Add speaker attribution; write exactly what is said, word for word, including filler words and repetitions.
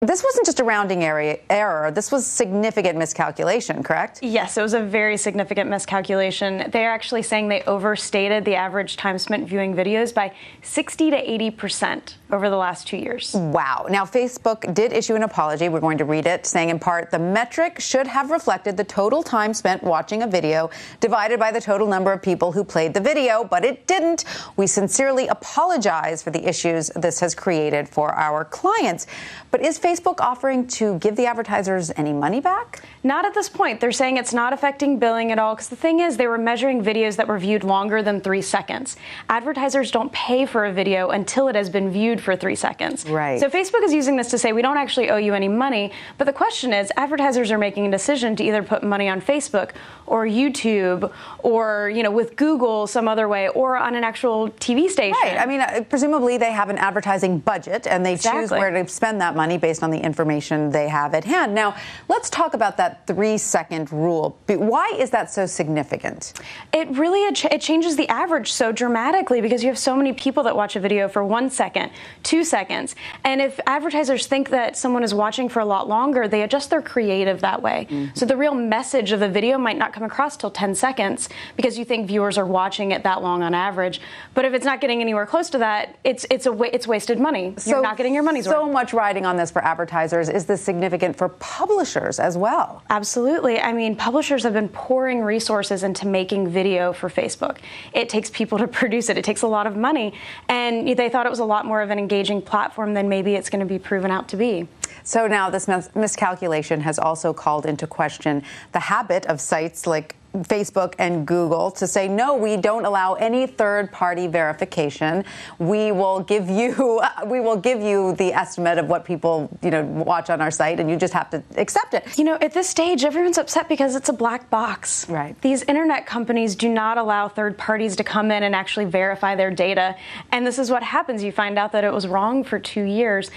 Speaker 1: This wasn't just a rounding area error. This was significant miscalculation, correct?
Speaker 2: Yes, it was a very significant miscalculation. They're actually saying they overstated the average time spent viewing videos by sixty to eighty percent over the last two years.
Speaker 1: Wow. Now, Facebook did issue an apology. We're going to read it, saying in part, the metric should have reflected the total time spent watching a video divided by the total number of people who played the video, but it didn't. We sincerely apologize for the issues this has created for our clients. But is Facebook offering to give the advertisers any money back?
Speaker 2: Not at this point. They're saying it's not affecting billing at all, because the thing is, they were measuring videos that were viewed longer than three seconds. Advertisers don't pay for a video until it has been viewed for three seconds.
Speaker 1: Right.
Speaker 2: So Facebook is using this to say we don't actually owe you any money. But the question is, advertisers are making a decision to either put money on Facebook or YouTube or, you know, with Google some other way, or on an actual T V station.
Speaker 1: Right. I mean, uh, presumably they have an advertising budget and they
Speaker 2: Exactly.
Speaker 1: choose where to spend that money based on the information they have at hand. Now, let's talk about that three-second rule. Why is that so significant?
Speaker 2: It really it changes the average so dramatically, because you have so many people that watch a video for one second, two seconds. And if advertisers think that someone is watching for a lot longer, they adjust their creative that way. Mm-hmm. So the real message of the video might not come across till ten seconds, because you think viewers are watching it that long on average. But if it's not getting anywhere close to that, it's it's a it's wasted money.
Speaker 1: So
Speaker 2: You're not getting your money's worth.
Speaker 1: So much riding on this for advertisers. Is this significant for publishers as well?
Speaker 2: Absolutely. I mean, publishers have been pouring resources into making video for Facebook. It takes people to produce it. It takes a lot of money. And they thought it was a lot more of an engaging platform than maybe it's going to be proven out to be.
Speaker 1: So now this mis- miscalculation has also called into question the habit of sites like Facebook and Google to say, no, we don't allow any third-party verification. We will give you, we will give you the estimate of what people, you know, watch on our site, and you just have to accept it.
Speaker 2: You know, at this stage, everyone's upset because it's a black box.
Speaker 1: Right.
Speaker 2: These internet companies do not allow third parties to come in and actually verify their data. And this is what happens. You find out that it was wrong for two years.